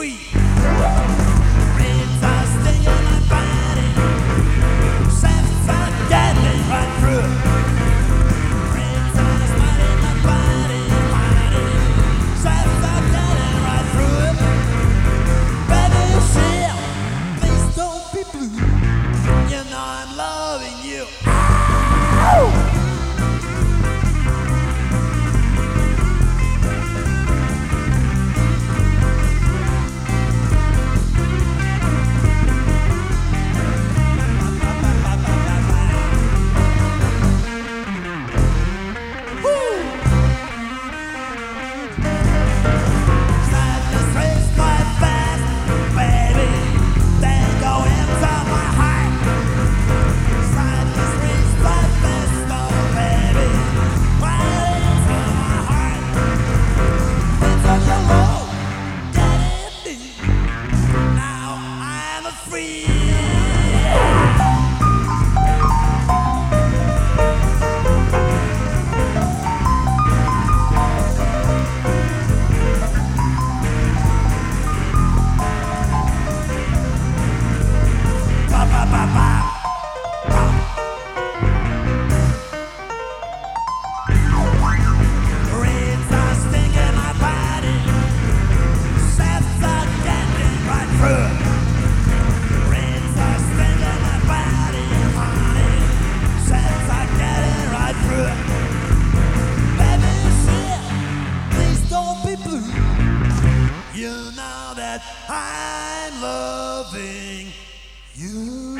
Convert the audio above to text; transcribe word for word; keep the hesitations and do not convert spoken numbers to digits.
free. Rains are stinging my body, shafts are getting right through. Rains are smiting my body, body, shafts are getting right through. Baby, shit, please don't be blue. You know I'm loving you. You know that I'm loving you.